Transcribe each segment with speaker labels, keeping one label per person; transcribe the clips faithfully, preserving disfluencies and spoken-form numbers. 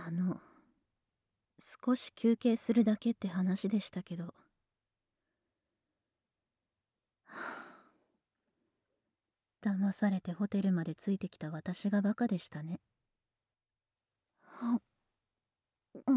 Speaker 1: あの、少し休憩するだけって話でしたけど、騙されてホテルまでついてきた私がバカでしたね。うん、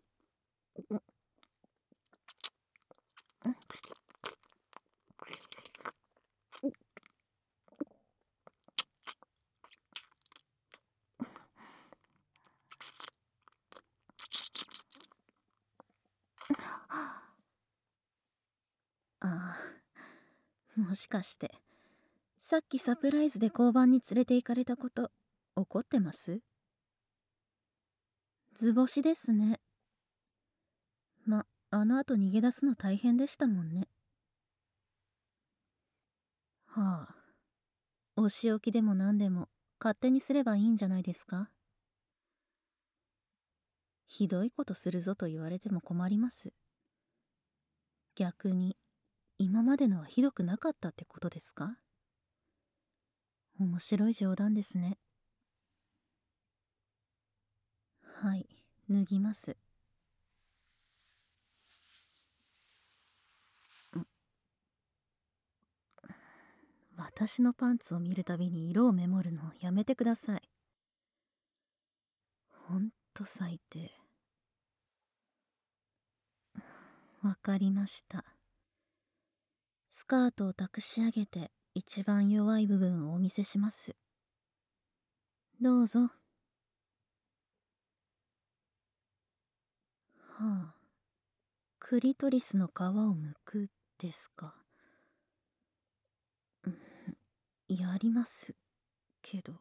Speaker 1: ああ、もしかして、さっきサプライズで交番に連れて行かれたこと、怒ってます？図星ですね。ま、あの後逃げ出すの大変でしたもんね。はあ、お仕置きでも何でも、勝手にすればいいんじゃないですか？ひどいことするぞと言われても困ります。逆に、今までのはひどくなかったってことですか？面白い冗談ですね。はい、脱ぎます。私のパンツを見るたびに色をメモるのやめてください。ほんと最低。わかりました。スカートを託し上げて一番弱い部分をお見せします。どうぞ。はあ、クリトリスの皮を剥くですか。うん、やりますけど。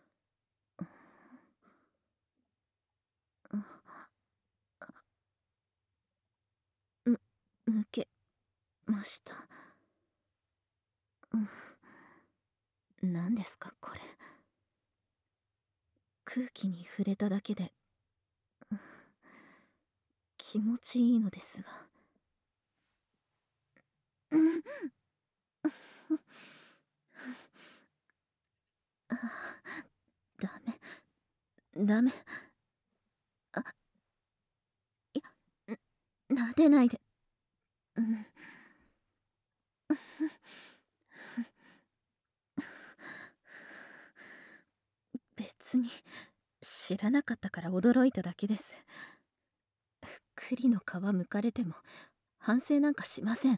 Speaker 1: む、剥けました。うん、何ですかこれ。空気に触れただけで、うん、気持ちいいのですが。うん、あ、ダメダメ。あ、いや、なでないで。うん、別に知らなかったから驚いただけです。栗の皮剥かれても反省なんかしません。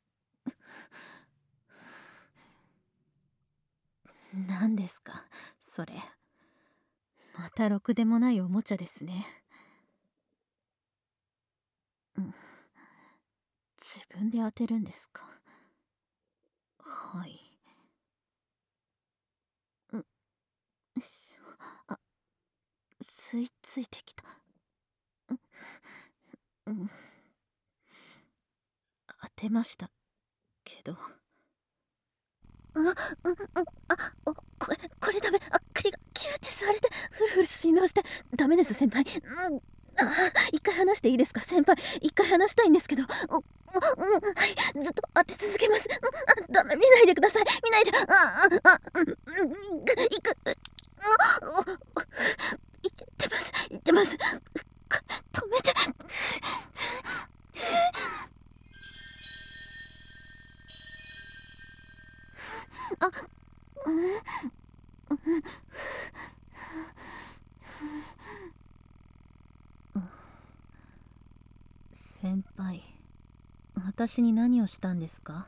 Speaker 1: 何ですかそれ。またろくでもないおもちゃですね。うん、自分で当てるんですか。はい。うん、よいしょ。あ、吸い付いてきた。うん、うん、当てましたけど。うわ、うん、うん、あ、お、これ、これダメ。あ、栗がキューって吸われて、ふるふる振動して、ダメです、先輩。うん、あ、一回話していいですか、先輩。一回話したいんですけど。お、お、うん、はい、ずっと当て続けます。うん、あ、ダメ、見ないでください。見ないで。あ、あ、あ、うん、うん、いく、いく。お、お、いってます、いってます。止めて。あ、うん、うん、先輩、私に何をしたんですか？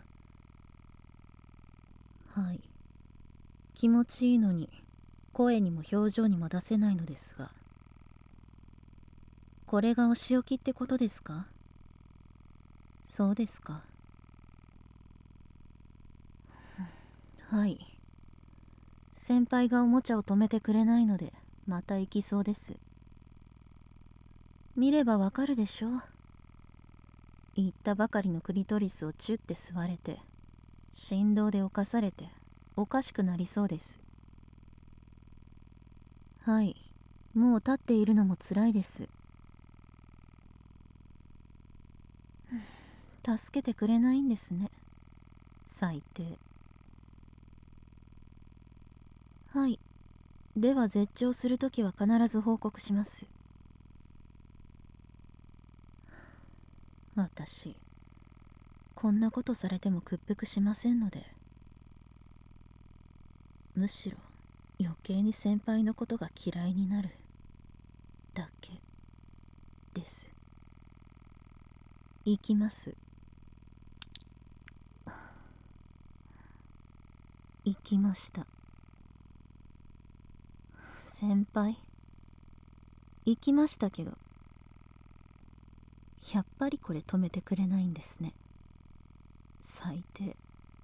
Speaker 1: はい。気持ちいいのに、声にも表情にも出せないのですが。これがお仕置きってことですか？そうですか。はい。先輩がおもちゃを止めてくれないので、また行きそうです。見ればわかるでしょ。言ったばかりのクリトリスをチュッて吸われて、振動で侵されて、おかしくなりそうです。はい。もう立っているのも辛いです。助けてくれないんですね。最低。はい。では絶頂するときは必ず報告します。 私こんなことされても屈服しませんので、むしろ余計に先輩のことが嫌いになるだけです。行きます。行きました。先輩、行きましたけど、やっぱりこれ止めてくれないんですね。最低。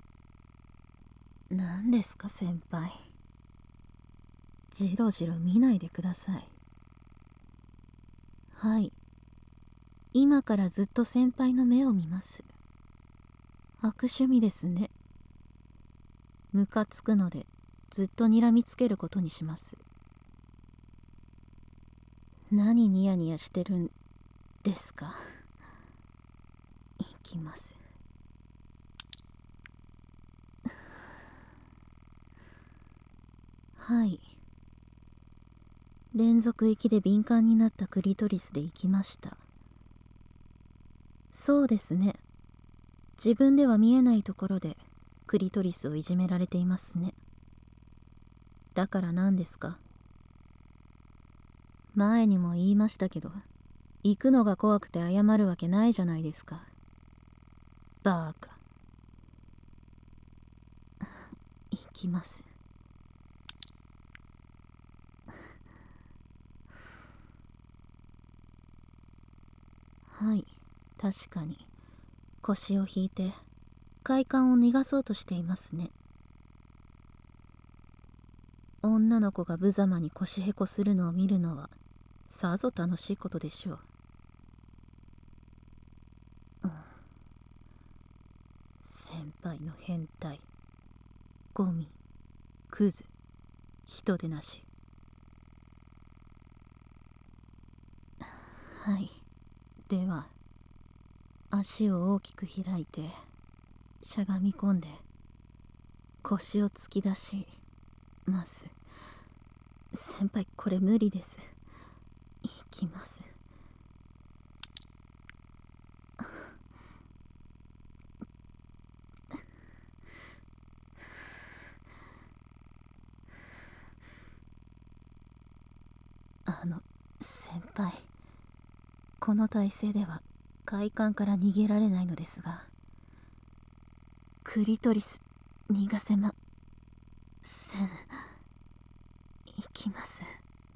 Speaker 1: 何ですか先輩、じろじろ見ないでください。はい、今からずっと先輩の目を見ます。悪趣味ですね。ムカつくのでずっと睨みつけることにします。何ニヤニヤしてるんですか。いきます。はい、連続息で敏感になったクリトリスで行きました。そうですね、自分では見えないところでクリトリスをいじめられていますね。だから何ですか。前にも言いましたけど、行くのが怖くて謝るわけないじゃないですか。バーカ。行きます。はい、確かに腰を引いて快感を逃がそうとしていますね。女の子が無様に腰へこするのを見るのはさぞ楽しいことでしょう。うん、先輩の変態、ゴミ、クズ、人でなし。はい、では足を大きく開いてしゃがみ込んで腰を突き出します。先輩、これ無理です。いきます。あの先輩、この体勢では快感から逃げられないのですが、クリトリス逃がせません。いきます。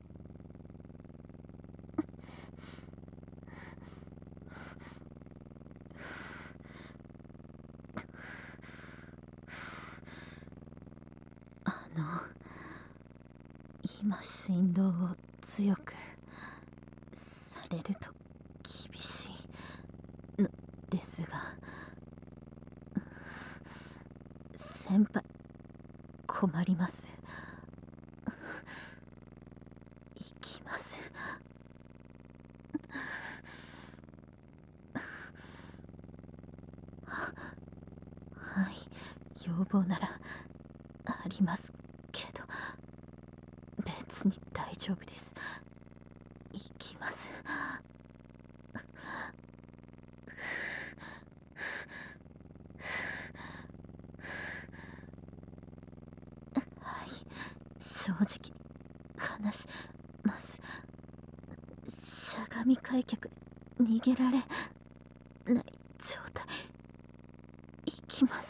Speaker 1: あの今振動を強くされると厳しいのですが、先輩困ります。いきます。はい、要望ならありますけど、別に大丈夫です。いきます。はい、正直話します。しゃがみ開脚逃げられない状態。いきます。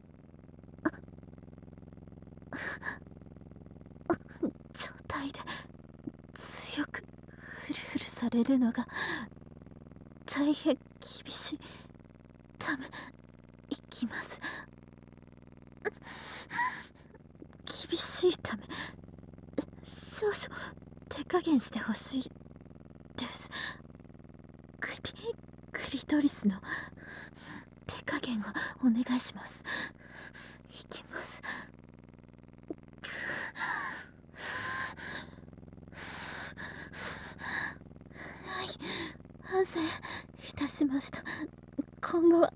Speaker 1: 状態で強くフルフルされるのが大変厳しいため、いきます。厳しいため少々手加減してほしいです。クリクリトリスの手加減をお願いします。いきます。はい、反省いたしました。今後は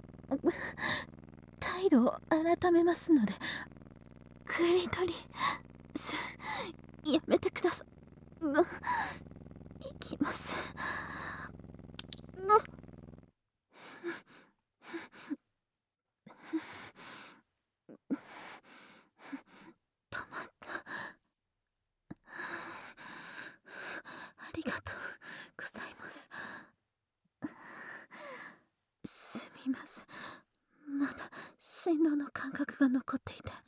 Speaker 1: 態度を改めますので、クリトリスやめてください。いきます。 振動の感覚が残っていて、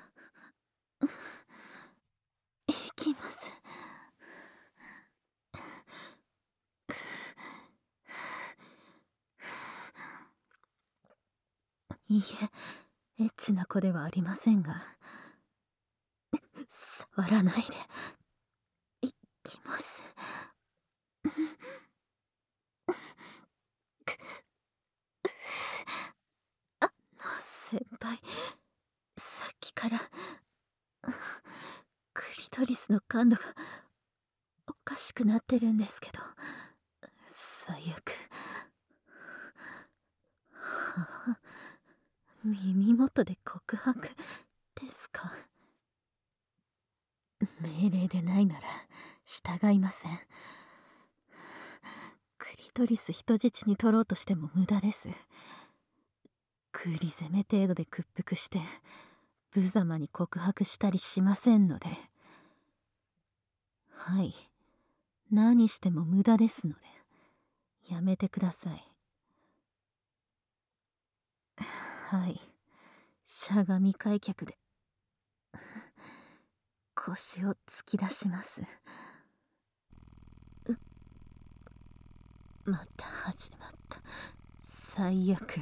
Speaker 1: いきます。いいえ、エッチな子ではありませんが、触らないでいきます。あの先輩、さっきからクリトリスの感度がおかしくなってるんですけど、最悪。はあ、耳元で告白ですか。命令でないなら従いません。クリトリス人質に取ろうとしても無駄です。クリ攻め程度で屈服して無様に告白したりしませんので。はい、何しても無駄ですのでやめてください。はい、しゃがみ開脚で腰を突き出します。うまた始まった。最悪。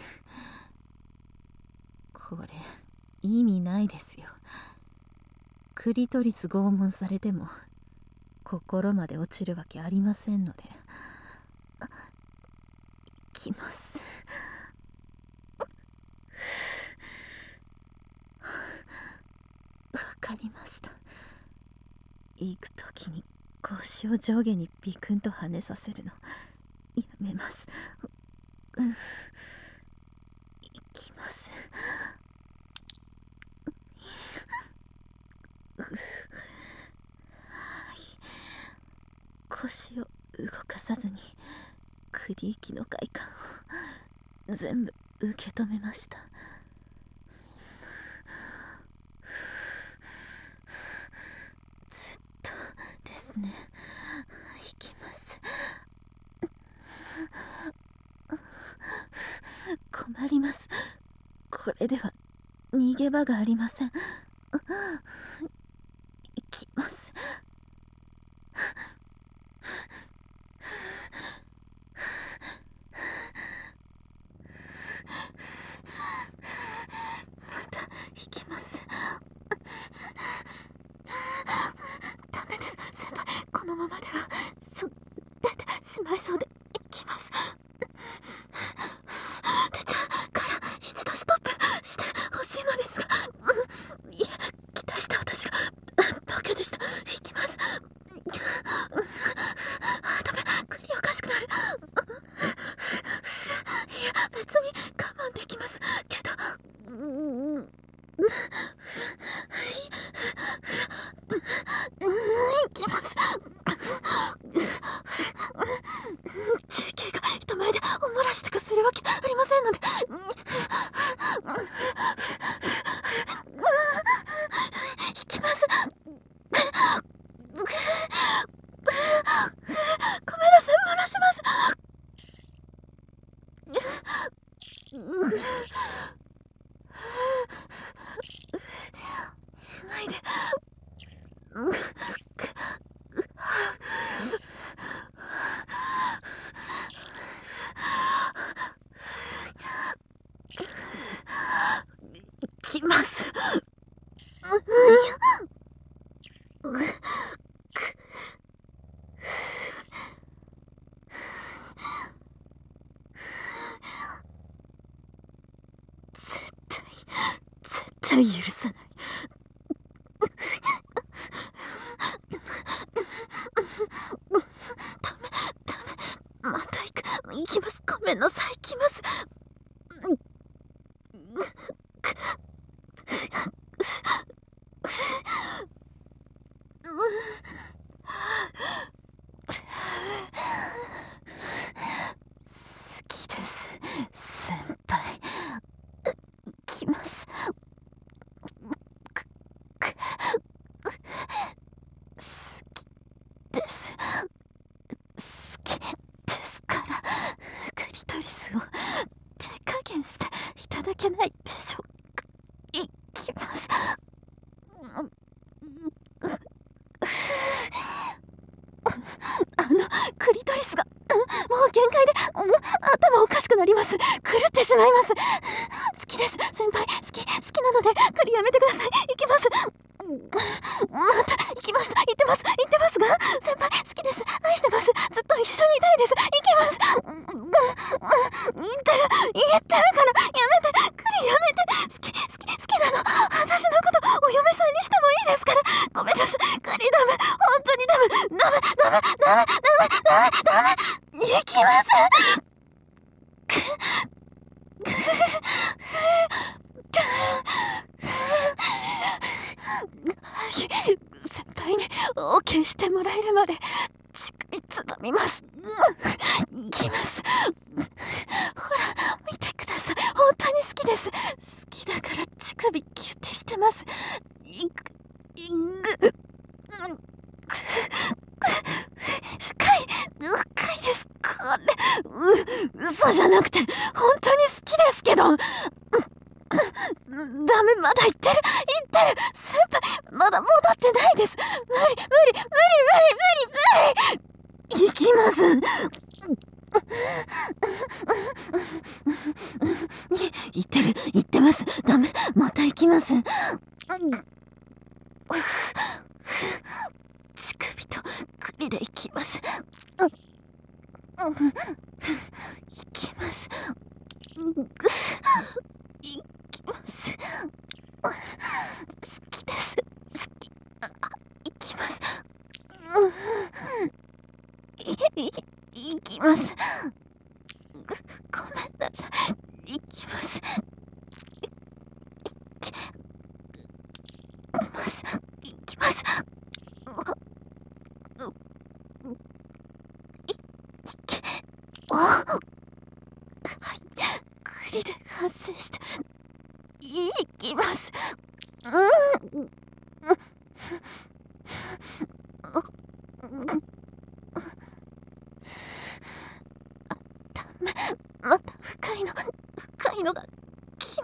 Speaker 1: これ意味ないですよ。クリトリス拷問されても心まで落ちるわけありませんので。いきます。わかりました。行くときに腰を上下にビクンと跳ねさせるのやめます。うん、行きます。はい、腰を動かさずにクリーキの快感を全部受け止めました。ずっとですね。行きます。困ります。これでは逃げ場がありません。行きます。また行きます。ダメです、先輩。このままではそ出てしまいそうで。行きます。出ちゃうから一度ストップしてほしいのですが、うん、いえ、期待した私がバカでした。行きます。あ、ダメ、クリおかしくなる。いや、別に我慢できますけど、うん、行きます。ジェーケー が人前でお漏らしとかするわけありませんので。行きます。ごめんなさい、漏らします。ないで。きます。絶対絶対許さない。ダメダメ、また行く。行きます。ごめんなさい、行きます。好きです、先輩。行きます。 ます。狂ってしまいます。好きです。先輩、好き、好きなので、狩りやめてください。行きます。また、行きました。行ってます。行ってますが、先輩、好きです。愛してます。ずっと一緒にいたいです。行きます。言ってる、言ってるから、やめて、狩りやめて。好き、好き、好きなの。私のこと、お嫁さんにしてもいいですから。ごめんなさい。狩りダメ。本当にダメ。ダメ、ダメ、ダメ、ダメ、ダメ、ダメ。行きます。先輩に オーケー してもらえるまで乳首つまみます。行きます。ほら見てください。本当に好きです。好きだから乳首キュッてしてます。いくいく深い深いです。これう嘘じゃなくて本当に好きですけど。ダメ、まだ言ってる言ってる。先輩まだ戻ってないです。無理無理無理無理無理無理無理。行きます。言ってる言ってます。ダメ、また行きます。乳首と栗で行きます。行きます。行きます。好きです。好き。行きます。いい行きます。ごめんなさい。行きます。行きます行きます。いけおはい栗で発生した。行きます。うんダメ、また深いの深いのが来ます。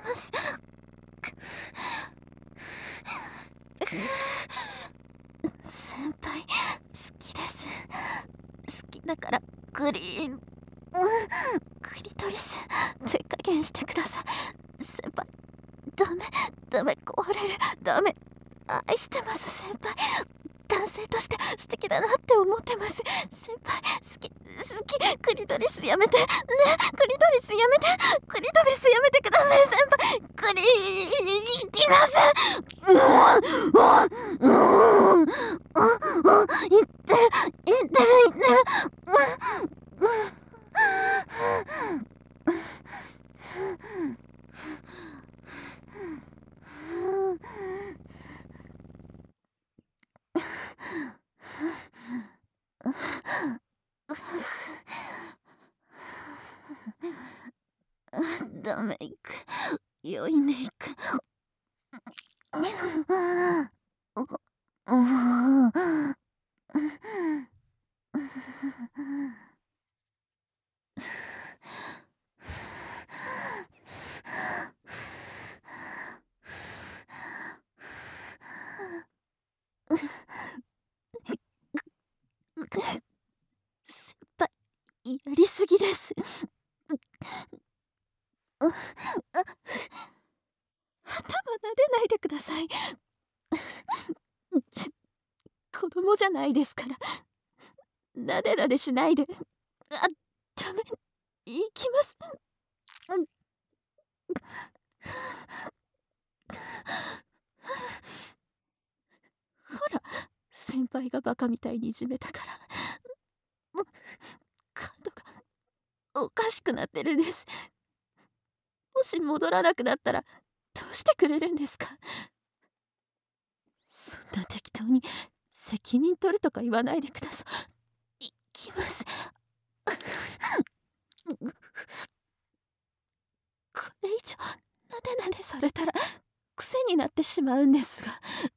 Speaker 1: 先輩好きです。好きだからクリうんクリトリス手加減してください。先輩ダメダメ壊れる。ダメ愛してます先輩。男性として素敵だなって思ってます。先輩好き好き。クリトリスやめてね。クリトリスやめて。クリトリスやめてください先輩。クリ行きます。うんうんうん言ってる言ってる言ってる。うんうんダメ行く。病院で行く。先輩やりすぎです。頭撫でないでください。子供じゃないですから。なでなでしないで。あ、ダメ。行きます。ほら先輩がバカみたいにいじめたから感度がおかしくなってるんです。もし戻らなくなったらどうしてくれるんですか。そんな適当に責任取るとか言わないでください。行きます。これ以上なでなでされたら癖になってしまうんですが。